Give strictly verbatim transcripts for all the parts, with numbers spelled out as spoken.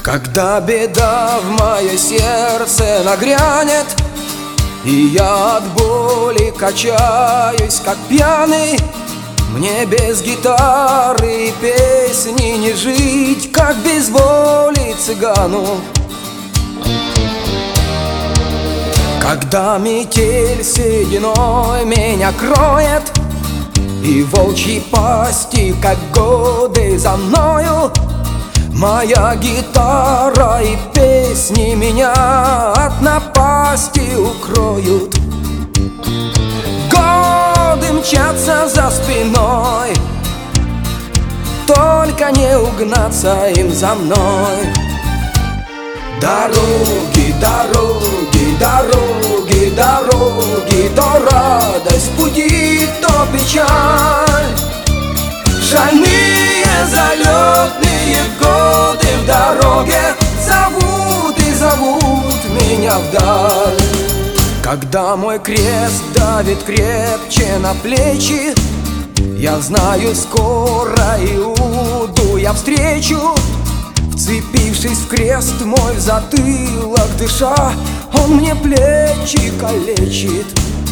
Когда беда в мое сердце нагрянет, и я от боли качаюсь, как пьяный, мне без гитары и песни не жить, как без воли цыгану. Когда метель сединой меня кроет, и волчьи пасти, как годы за мною, моя гитара и песни меня от напасти укроют. Годы мчатся за спиной, только не угнаться им за мной. Дороги, дороги, дороги, дороги, то радость пути, то печаль. Шальные залетные годы в дороге зовут и зовут меня вдаль. Когда мой крест давит крепче на плечи, я знаю, скоро Иуду я встречу. Вцепившись в крест мой в затылок дыша, он мне плечи калечит.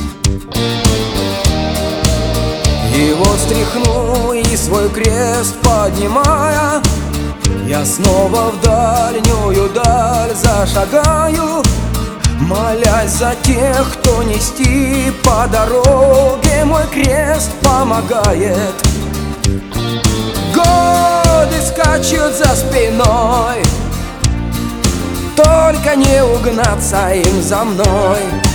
Его стряхну и свой крест поднимая, я снова в дальнюю даль зашагаю, молясь за тех, кто нести по дороге мой крест помогает. Годы скачут за спиной, только не угнаться им за мной.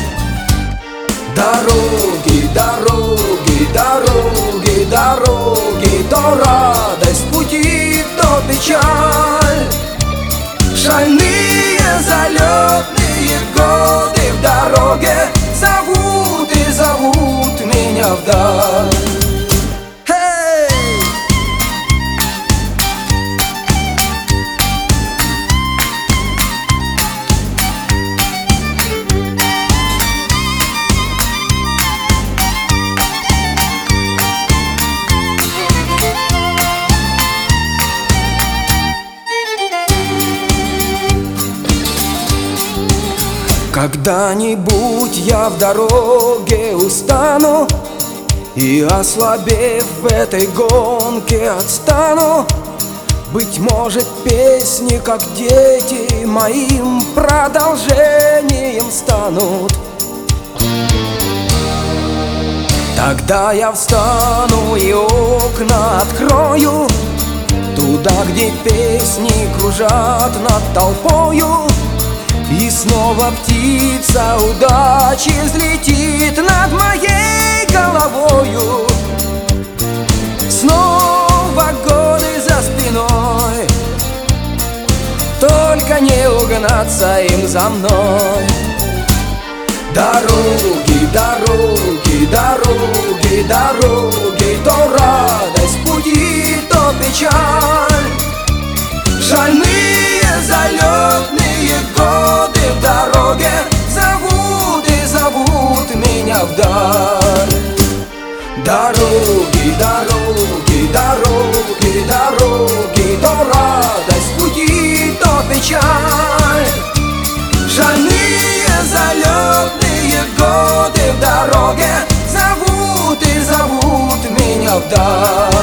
Дороги, дороги, дороги, дороги, то радость пути, то печаль. Шальные залетные годы в дороге зовут и зовут меня вдаль. Когда-нибудь я в дороге устану, и, ослабев в этой гонке, отстану. Быть может, песни, как дети, моим продолжением станут. Тогда я встану и окна открою, туда, где песни кружат над толпою. И снова птица удачи взлетит над моей головою. Снова годы за спиной, только не угнаться им за мной. Дороги, дороги, дороги, дороги, то радость пути, то печаль. Шальные залетные годы в дороге зовут и зовут меня вдаль. Дороги, дороги, дороги, дороги, то радость пути, то печаль. Шальные залетные годы в дороге зовут и зовут меня вдаль.